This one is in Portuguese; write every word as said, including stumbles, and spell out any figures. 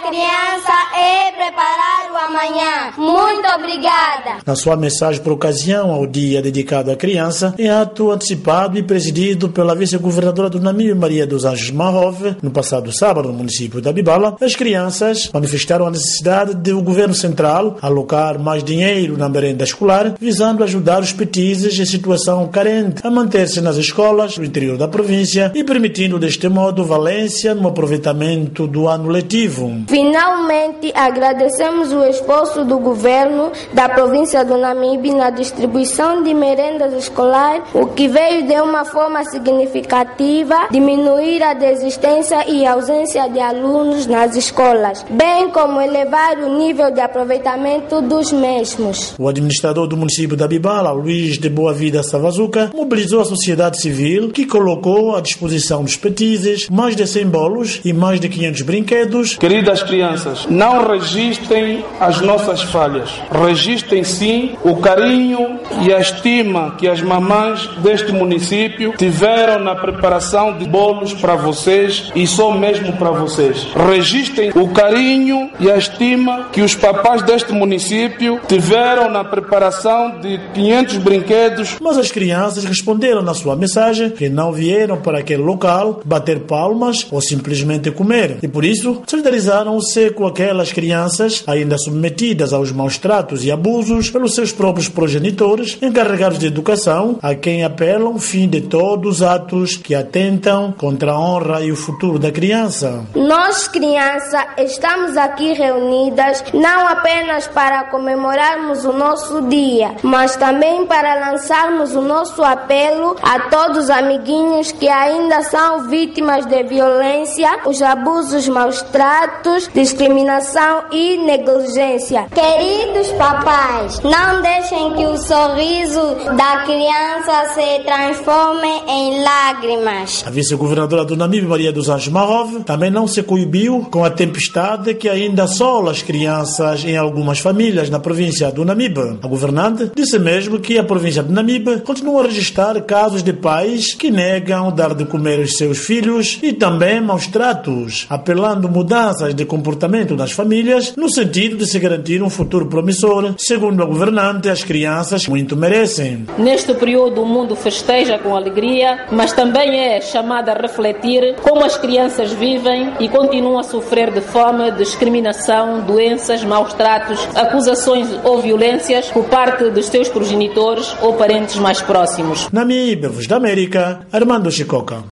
criança é preparar o amanhã. Muito obrigada. Na sua mensagem por ocasião ao dia dedicado à criança, em ato antecipado e presidido pela vice-governadora do Namibe, Maria dos Anjos Marrove, no passado sábado, no município de Abibala, as crianças manifestaram a necessidade de o governo central alocar mais dinheiro na merenda escolar, visando ajudar os petizes em situação carente a manter-se nas escolas do interior da província e permitindo deste modo valência no aproveitamento do ano letivo. Finalmente, agradecemos o esforço do governo da província do Namibe na distribuição de merendas escolares, o que veio de uma forma significativa diminuir a desistência e ausência de alunos nas escolas, bem como elevar o nível de aproveitamento dos mesmos. O administrador do município de Abibala, Luís de Boa Vida Savazuca, mobilizou a sociedade civil, que colocou à disposição dos petizes mais de cem bolos e mais de quinhentos brinquedos. Queridas crianças, não registrem as nossas falhas. Registrem sim o carinho e a estima que as mamães deste município tiveram na preparação de bolos para vocês e só mesmo para vocês. Registrem o carinho e a estima que os papais deste município tiveram na preparação de quinhentos brinquedos. Mas as crianças responderam na sua mensagem que não vieram para aquele local bater palmas ou simplesmente comer. E por isso solidarizaram-se com aquelas crianças ainda submetidas aos maus tratos e abusos pelos seus próprios progenitores, encarregados de educação, a quem apelam o fim de todos os atos que atentam contra a honra e o futuro da criança. Nós, crianças, estamos aqui reunidas não apenas para comemorarmos o nosso dia, mas também para lançarmos o nosso apelo a todos os amiguinhos que ainda são vítimas de violência, os abusos, maus tratos, discriminação e negligência. Queridos papais, não deixem que o sorriso da criança se transforme em lágrimas. A vice-governadora do Namibe, Maria dos Anjos Marrove, também não se coibiu com a tempestade que ainda assola as crianças em algumas famílias na província do Namibe. A governante disse mesmo que a província do Namibe continua a registrar casos de pais que negam dar de comer aos seus filhos e também maus tratos, apelando mudanças de comportamento nas famílias no sentido de se garantir um futuro promissor. Segundo a governante, as crianças muito merecem. Neste período o mundo festeja com alegria, mas também é chamado a refletir como as crianças vivem e continuam a sofrer de fome, discriminação, doenças, maus tratos, acusações ou violências por parte dos seus progenitores ou parentes mais próximos. Namibe, Voz da América, Armando Chicoca.